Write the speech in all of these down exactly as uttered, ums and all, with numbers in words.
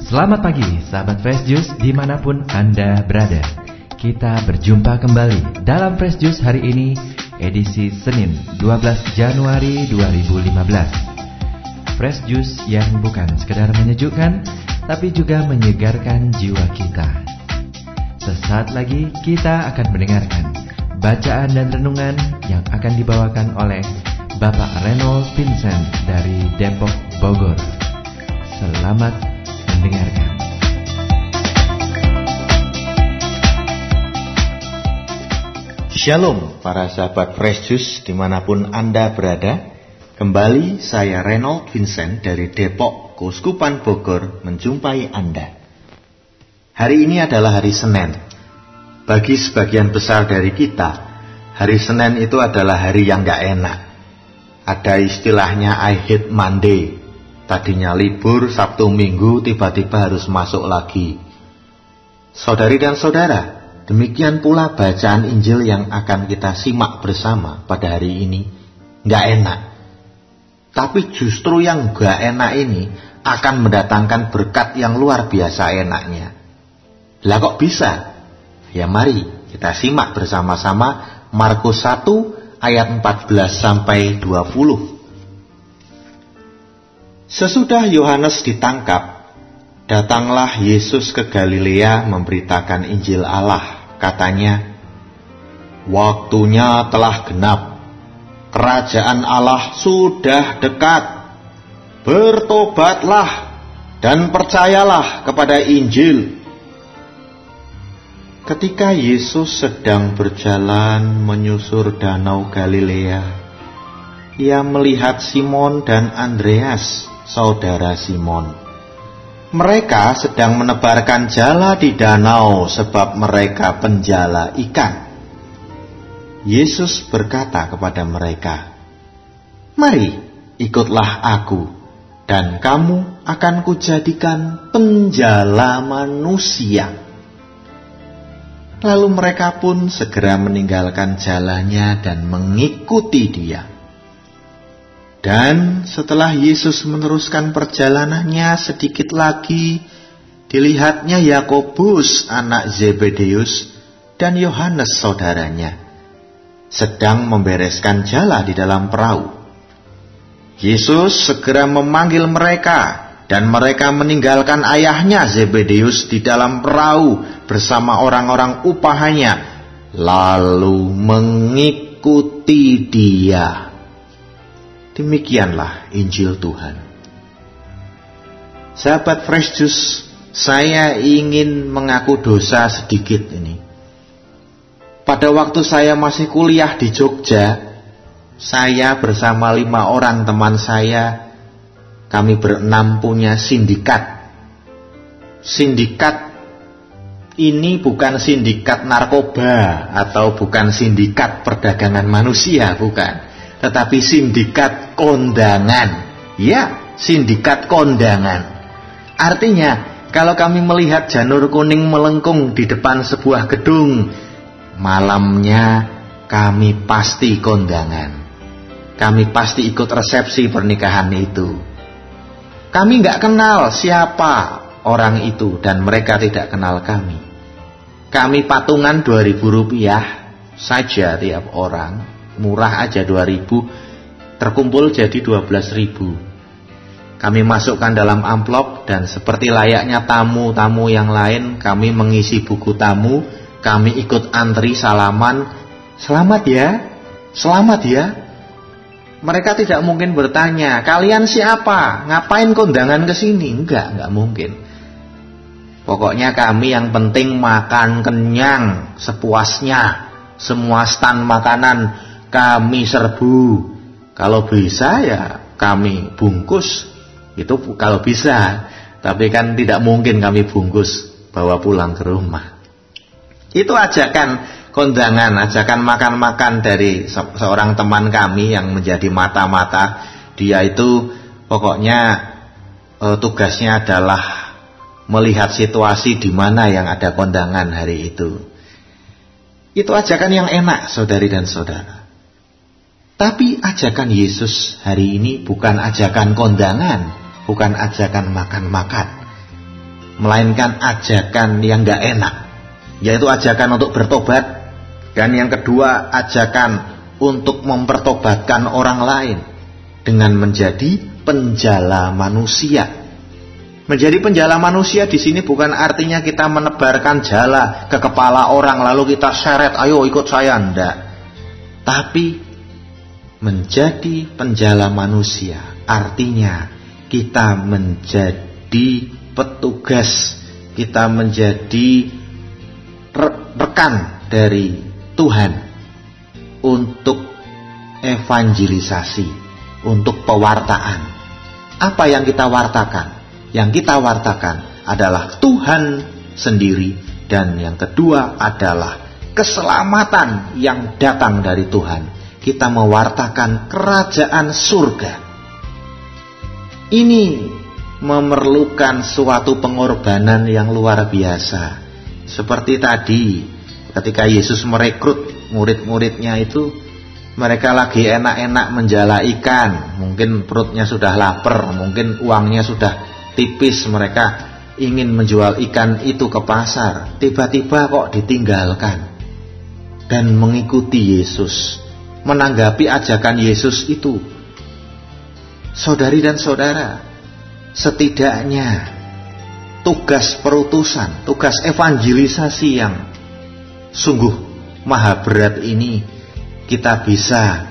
Selamat pagi sahabat Fresh Juice dimanapun Anda berada. Kita berjumpa kembali dalam Fresh Juice hari ini, edisi Senin dua belas Januari dua ribu lima belas. Fresh Juice yang bukan sekedar menyejukkan, tapi juga menyegarkan jiwa kita. Sesaat lagi kita akan mendengarkan bacaan dan renungan yang akan dibawakan oleh Bapak Reynold Vincent dari Depok, Bogor. Selamat mendengarkan. Shalom para sahabat Fresh Juice dimanapun Anda berada. Kembali saya Reynold Vincent dari Depok, Keuskupan Bogor menjumpai Anda. Hari ini adalah hari Senin. Bagi sebagian besar dari kita, hari Senin itu adalah hari yang gak enak. Ada istilahnya I hate Monday. Tadinya libur, Sabtu Minggu, tiba-tiba harus masuk lagi. Saudari dan saudara, demikian pula bacaan Injil yang akan kita simak bersama pada hari ini. Gak enak. Tapi justru yang gak enak ini akan mendatangkan berkat yang luar biasa enaknya. Lah kok bisa? Ya mari kita simak bersama-sama Markus satu ayat empat belas sampai dua puluh. Sesudah Yohanes ditangkap, datanglah Yesus ke Galilea memberitakan Injil Allah. Katanya, waktunya telah genap. Kerajaan Allah sudah dekat. Bertobatlah dan percayalah kepada Injil. Ketika Yesus sedang berjalan menyusur danau Galilea, ia melihat Simon dan Andreas, saudara Simon. Mereka sedang menebarkan jala di danau sebab mereka penjala ikan. Yesus berkata kepada mereka, "Mari, ikutlah aku, dan kamu akan kujadikan penjala manusia." Lalu mereka pun segera meninggalkan jalannya dan mengikuti dia. Dan setelah Yesus meneruskan perjalanannya sedikit lagi, dilihatnya Yakobus anak Zebedeus dan Yohanes saudaranya sedang membereskan jala di dalam perahu. Yesus segera memanggil mereka, dan mereka meninggalkan ayahnya Zebedeus di dalam perahu bersama orang-orang upahanya, lalu mengikuti dia. Demikianlah Injil Tuhan. Sahabat Fresh Juice, saya ingin mengaku dosa sedikit ini. Pada waktu saya masih kuliah di Jogja, saya bersama lima orang teman saya, kami berenam punya sindikat. Sindikat ini bukan sindikat narkoba atau bukan sindikat perdagangan manusia, bukan. Tetapi sindikat kondangan. Ya, sindikat kondangan. Artinya, kalau kami melihat janur kuning melengkung di depan sebuah gedung, malamnya kami pasti kondangan. Kami pasti ikut resepsi pernikahan itu. Kami gak kenal siapa orang itu dan mereka tidak kenal kami. Kami patungan dua ribu rupiah saja tiap orang. Murah aja dua ribu, terkumpul jadi dua belas ribu. Kami masukkan dalam amplop dan seperti layaknya tamu-tamu yang lain, kami mengisi buku tamu, kami ikut antri salaman, "Selamat ya, selamat ya." Mereka tidak mungkin bertanya, "Kalian siapa? Ngapain kondangan ke sini?" Enggak, enggak mungkin. Pokoknya kami yang penting makan kenyang, sepuasnya. Semua stan makanan kami serbu. Kalau bisa ya kami bungkus. Itu kalau bisa. Tapi kan tidak mungkin kami bungkus bawa pulang ke rumah. Itu ajakan kondangan, ajakan makan-makan dari se- seorang teman kami yang menjadi mata-mata. Dia itu pokoknya e, tugasnya adalah melihat situasi di mana yang ada kondangan hari itu. Itu ajakan yang enak, saudari dan saudara. Tapi ajakan Yesus hari ini bukan ajakan kondangan, bukan ajakan makan-makan. melainkan ajakan yang gak enak, yaitu ajakan untuk bertobat. Dan yang kedua, ajakan untuk mempertobatkan orang lain dengan menjadi penjala manusia. Menjadi penjala manusia di sini bukan artinya kita menebarkan jala ke kepala orang lalu kita seret, ayo ikut saya, enggak. Tapi menjadi penjala manusia artinya kita menjadi petugas, kita menjadi rekan dari Tuhan untuk evangelisasi, untuk pewartaan. Apa yang kita wartakan? Yang kita wartakan adalah Tuhan sendiri, dan yang kedua adalah keselamatan yang datang dari Tuhan. Kita mewartakan kerajaan surga. Ini memerlukan suatu pengorbanan yang luar biasa. Seperti tadi ketika Yesus merekrut murid-muridnya itu, mereka lagi enak-enak menjala ikan, mungkin perutnya sudah lapar, mungkin uangnya sudah tipis, mereka ingin menjual ikan itu ke pasar. Tiba-tiba kok ditinggalkan dan mengikuti Yesus, menanggapi ajakan Yesus itu. Saudari dan saudara, setidaknya tugas perutusan, tugas evangelisasi yang sungguh maha berat ini kita bisa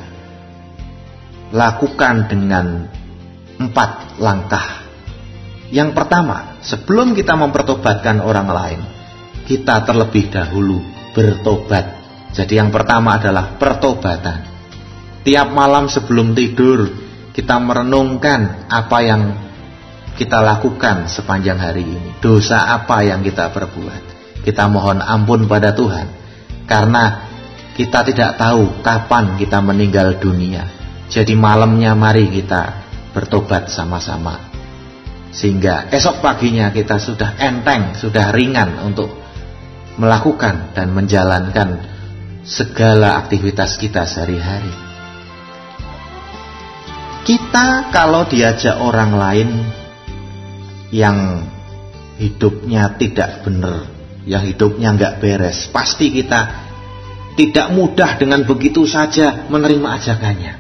lakukan dengan empat langkah. Yang pertama, sebelum kita mempertobatkan orang lain, kita terlebih dahulu bertobat. Jadi yang pertama adalah pertobatan. Tiap malam sebelum tidur kita merenungkan apa yang kita lakukan sepanjang hari ini. Dosa apa yang kita perbuat. Kita mohon ampun pada Tuhan, karena kita tidak tahu kapan kita meninggal dunia. Jadi malamnya mari kita bertobat sama-sama, sehingga esok paginya kita sudah enteng, sudah ringan untuk melakukan dan menjalankan segala aktivitas kita sehari-hari. Kita kalau diajak orang lain yang hidupnya tidak benar, yang hidupnya nggak beres, pasti kita tidak mudah dengan begitu saja menerima ajakannya.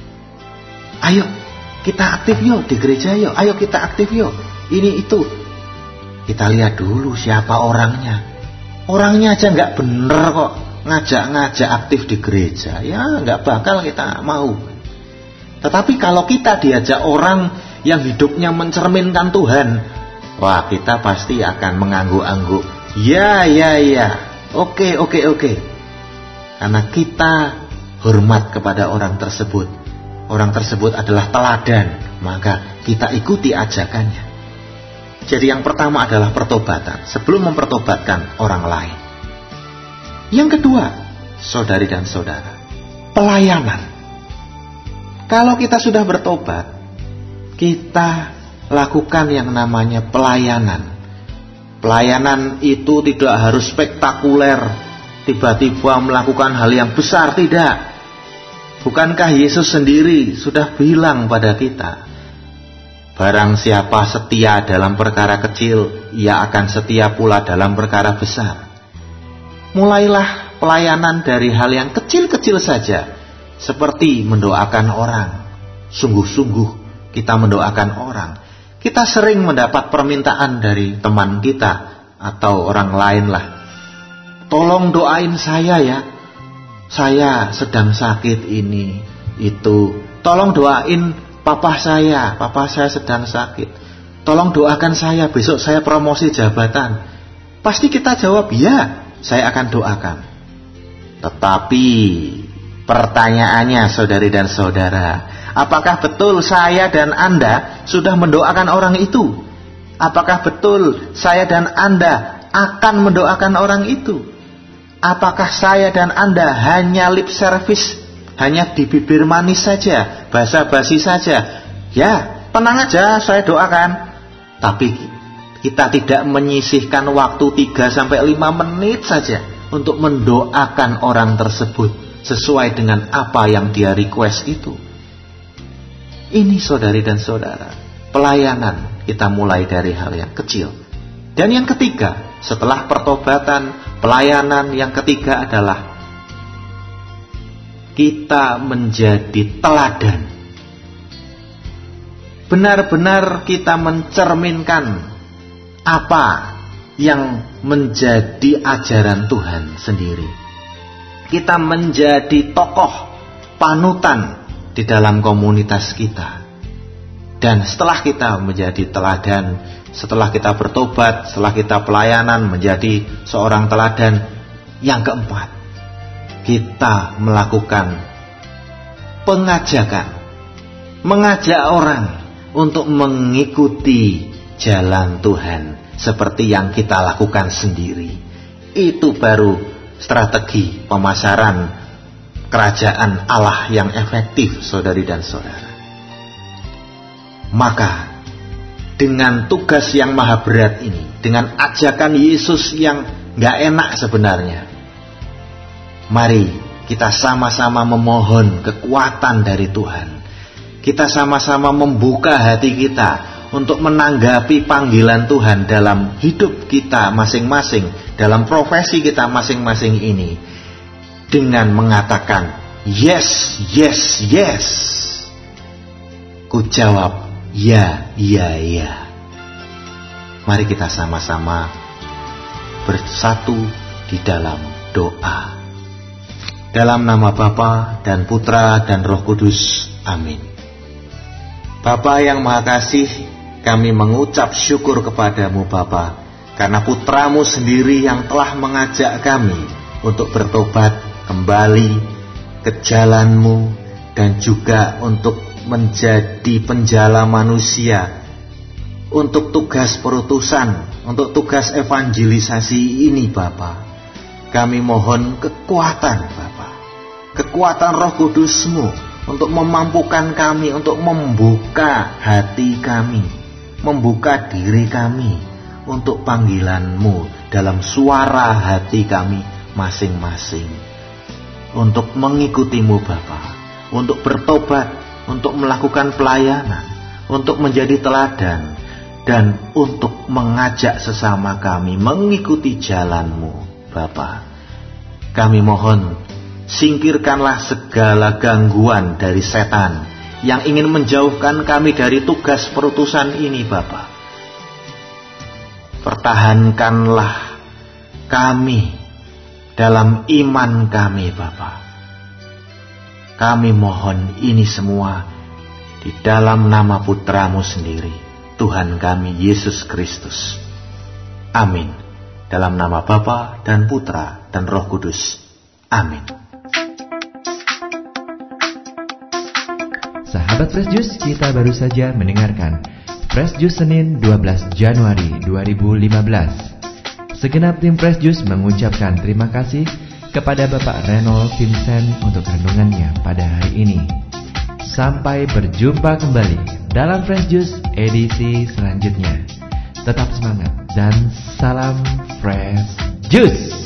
Ayo kita aktif yuk di gereja yuk, ayo kita aktif yuk, ini itu. Kita lihat dulu siapa orangnya. Orangnya aja nggak bener kok ngajak-ngajak aktif di gereja, ya nggak bakal kita mau. Tetapi kalau kita diajak orang yang hidupnya mencerminkan Tuhan, wah kita pasti akan mengangguk-angguk. Ya, ya, ya. Oke, oke, oke. Karena kita hormat kepada orang tersebut. Orang tersebut adalah teladan, maka kita ikuti ajakannya. Jadi yang pertama adalah pertobatan, sebelum mempertobatkan orang lain. Yang kedua, saudari dan saudara, pelayanan. Kalau kita sudah bertobat, kita lakukan yang namanya pelayanan. Pelayanan itu tidak harus spektakuler, tiba-tiba melakukan hal yang besar, tidak. Bukankah Yesus sendiri sudah bilang pada kita, barang siapa setia dalam perkara kecil, ia akan setia pula dalam perkara besar. Mulailah pelayanan dari hal yang kecil-kecil saja, seperti mendoakan orang. Sungguh-sungguh kita mendoakan orang. Kita sering mendapat permintaan dari teman kita atau orang lain lah. Tolong doain saya ya, saya sedang sakit ini, itu. Tolong doain papa saya, papa saya sedang sakit. Tolong doakan saya, besok saya promosi jabatan. Pasti kita jawab, ya, saya akan doakan. Tetapi pertanyaannya saudari dan saudara, apakah betul saya dan Anda sudah mendoakan orang itu? Apakah betul saya dan Anda akan mendoakan orang itu? Apakah saya dan Anda hanya lip service, hanya di bibir manis saja, basa-basi saja? Ya, tenang aja, saya doakan. Tapi kita tidak menyisihkan waktu tiga sampai lima menit saja untuk mendoakan orang tersebut sesuai dengan apa yang dia request itu. Ini saudari dan saudara, pelayanan kita mulai dari hal yang kecil. Dan yang ketiga, setelah pertobatan, pelayanan, yang ketiga adalah kita menjadi teladan. Benar-benar kita mencerminkan apa yang menjadi ajaran Tuhan sendiri. Kita menjadi tokoh panutan di dalam komunitas kita. Dan setelah kita menjadi teladan, setelah kita bertobat, setelah kita pelayanan menjadi seorang teladan, yang keempat, kita melakukan pengajakan, mengajak orang untuk mengikuti jalan Tuhan seperti yang kita lakukan sendiri. Itu baru strategi pemasaran kerajaan Allah yang efektif, saudari dan saudara. Maka dengan tugas yang maha berat ini, dengan ajakan Yesus yang gak enak sebenarnya, mari kita sama-sama memohon kekuatan dari Tuhan. Kita sama-sama membuka hati kita untuk menanggapi panggilan Tuhan dalam hidup kita masing-masing, dalam profesi kita masing-masing ini, dengan mengatakan yes, yes, yes. Ku jawab ya, ya, ya. Mari kita sama-sama bersatu di dalam doa. Dalam nama Bapa dan Putra dan Roh Kudus. Amin. Bapa yang Maha Kasih, kami mengucap syukur kepadamu Bapa, karena Putramu sendiri yang telah mengajak kami untuk bertobat kembali ke jalan-Mu, dan juga untuk menjadi penjala manusia, untuk tugas perutusan, untuk tugas evangelisasi ini Bapa. Kami mohon kekuatan Bapa, kekuatan Roh Kudus-Mu untuk memampukan kami, untuk membuka hati kami, membuka diri kami untuk panggilan-Mu dalam suara hati kami masing-masing, untuk mengikuti-Mu Bapa, untuk bertobat, untuk melakukan pelayanan, untuk menjadi teladan, dan untuk mengajak sesama kami mengikuti jalan-Mu Bapa. Kami mohon, singkirkanlah segala gangguan dari setan yang ingin menjauhkan kami dari tugas perutusan ini Bapa. Pertahankanlah kami dalam iman kami Bapa. Kami mohon ini semua di dalam nama Putramu sendiri, Tuhan kami Yesus Kristus. Amin. Dalam nama Bapa dan Putra dan Roh Kudus. Amin. Sahabat Fresh Juice, kita baru saja mendengarkan Fresh Juice Senin dua belas Januari dua ribu lima belas. Segenap tim Fresh Juice mengucapkan terima kasih kepada Bapak Reynold Vincent untuk renungannya pada hari ini. Sampai berjumpa kembali dalam Fresh Juice edisi selanjutnya. Tetap semangat dan salam Fresh Juice.